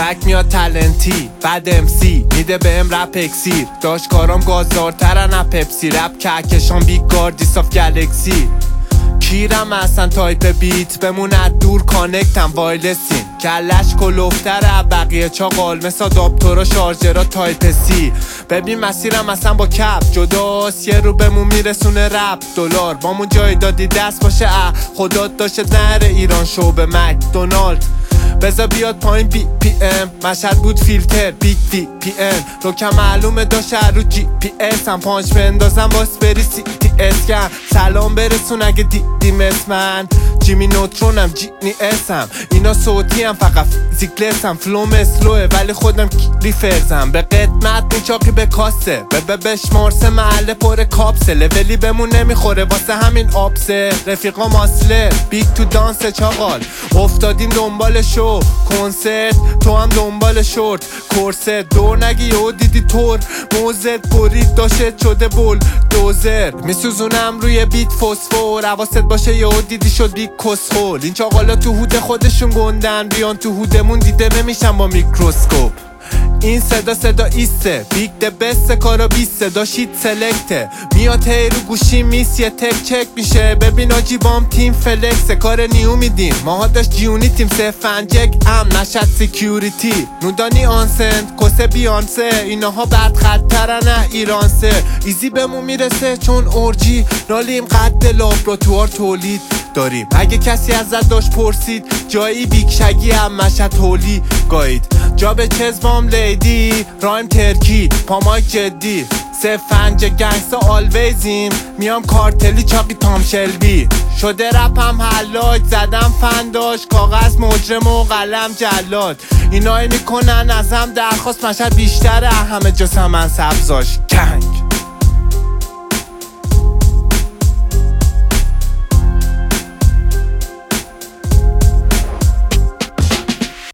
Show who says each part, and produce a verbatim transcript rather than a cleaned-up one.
Speaker 1: ترک میاد تلنتی بعد امسی میده بهم رپ اکسیر داشت کارام گازدارترن اپ پپسی رپ کهکشان بیگ گاردیس آف گلکسی کیرم اصلا تایپ بیت بموند دور کانکتم وایلسین کلش کلوفتره بقیه چاقال مثل داپتورا شارژرا تایپ سی ببین مسیرم اصلا با کپ جداست یه رو بمون میرسونه رپ دلار بامون جای دادی دست باشه اه خدا داشته نره ایران شو به مکدونالد بذار بیاد پایین بی پی ام مشهد بود فیلتر بیگ وی پی ان رو که معلومه داشته رو جی پی اس هم پانچ بندازم باس بری سی تی اسکن سلام برسون اگه دیدیم اسمن جیمی نوترونم جینی اسم اینا صوتی هم فقط فیزیکلس هم فلوم اسلوه ولی خودم ریفرزم به قدمت نیچاقی به کاسه به به بشمارسه محله پر کاپسه لولی بمون نمیخوره واسه همین آبسه رفیقا ماسله بیگ تو دانس چاقال افتادیم دنبال شو کنسرت تو هم دنبال شورت کورست دور نگی یهو دیدی تور موزت برید داشت شده بول دوزر میسوزونم روی بیت فسفور حواست باشه یهو دیدی شد بیگ کسخول این چاقالا تو هود خودشون گندن بیان تو هودمون دیده نمیشن با میکروسکوپ این صدا صدا ایسته بیگ ده بست کارا بیست صدا شیت سلکته میاد هی رو گوشی میس یه تک چک میشه ببین آجی بام تیم فلکس کار نیو میدیم ماها داشت جیونی تیم سه فنجک ام نشد سیکیوریتی نودانی آنسند کسه بیانسه ایناها برد خطرن نه ایرانسه ایزی بمون میرسه چون اورجی نالیم قد لابراتوار تولید داریم اگه کسی ازت داشت پرسید جایی بیگ شگی هم مشهد هولی گاید جا به چزبام لیدی رایم ترکی پامایک جدی سه فنج گنگستا آلویزیم میام کارتلی چاقی تام شلبی شده رپم حلاج زدم فنداش کاغذ مجرم و قلم جلاد اینایی میکنن ازم درخواست مشهد بیشتره همه جا سمن سبزاش گنگ